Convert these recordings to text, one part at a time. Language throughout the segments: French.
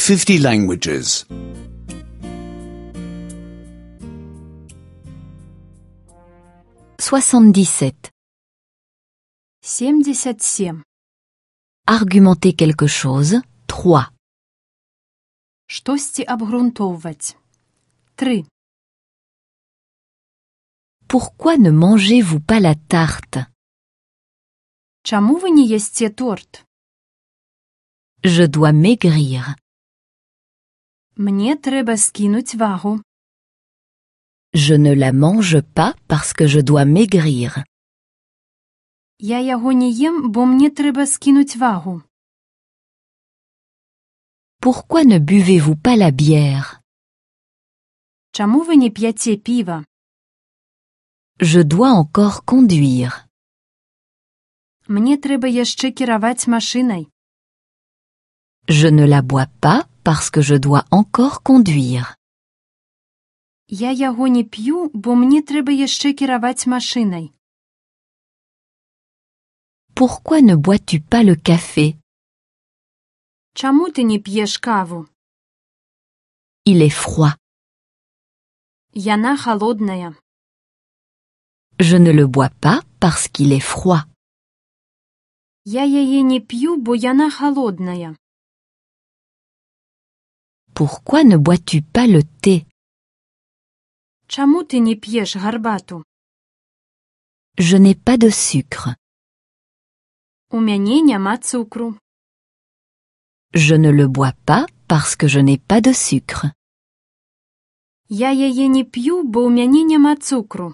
50 languages. 77. 77. Argumenter quelque chose. 3. Штосьці абгрунтоўваць. 3. Pourquoi ne mangez-vous pas la tarte? Чаму вы не ясце торт? Je dois maigrir. Мне трэба скінуць вагу. Je ne la mange pas parce que je dois maigrir. Я яго не ем, бо мне трэба скінуць вагу. Pourquoi ne buvez-vous pas la bière? Чаму вы не п'яце піва? Je dois encore conduire. Мне трэба яшчэ кіраваць машынай. Je ne la bois pas parce que je dois encore conduire. Я яго не п'ю, бо мне трэба яшчэ кіраваць машынай. Pourquoi ne bois-tu pas le café? Чаму ты не п'еш каву? Il est froid. Яна халодная. Je ne le bois pas parce qu'il est froid. Я яе не п'ю, бо яна халодная. Pourquoi ne bois-tu pas le thé? Чаму ты не п'еш гарбату? Je n'ai pas de sucre. У мяне няма цукру. Je ne le bois pas parce que je n'ai pas de sucre. Я яе не п'ю, бо ў мяне няма цукру.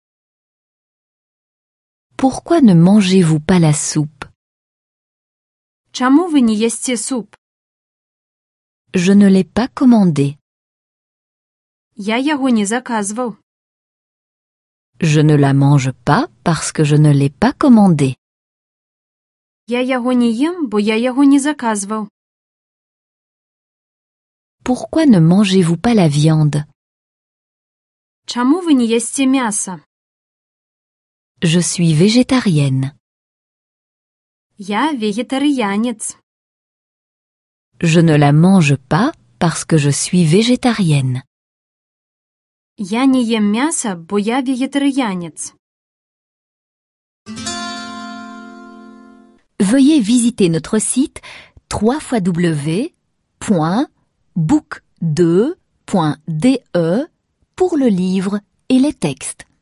Pourquoi ne mangez-vous pas la soupe? Чаму вы не ясце суп? Je ne l'ai pas commandé. Я яго не заказваў. Je ne la mange pas parce que je ne l'ai pas commandé. Я яго не ем, бо я яго не заказваў. Pourquoi ne mangez-vous pas la viande? Чаму вы не ясце мяса? Je suis végétarienne. Я вегетарыянец. Je ne la mange pas parce que je suis végétarienne. Я не ем мяса, бо я вегетарыянец. Veuillez visiter notre site www.book2.de pour le livre et les textes.